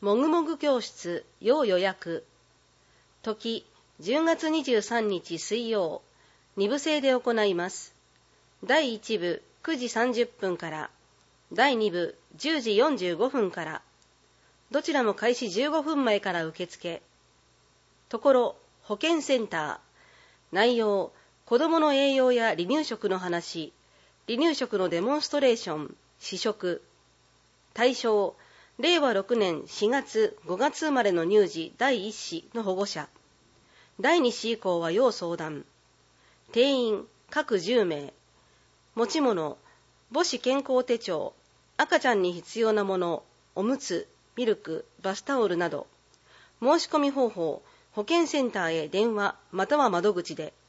もぐもぐ教室要予約。時10月23日水曜、2部制で行います。第1部9時30分から、第2部10時45分から、どちらも開始15分前から受付。ところ、保健センター。内容、子どもの栄養や離乳食の話、離乳食のデモンストレーション、試食。対象、令和6年4月5月生まれの乳児第1子の保護者。第2子以降は要相談。定員各10名。持ち物、母子健康手帳、赤ちゃんに必要なもの、おむつ、ミルク、バスタオルなど。申し込み方法、保健センターへ電話または窓口で。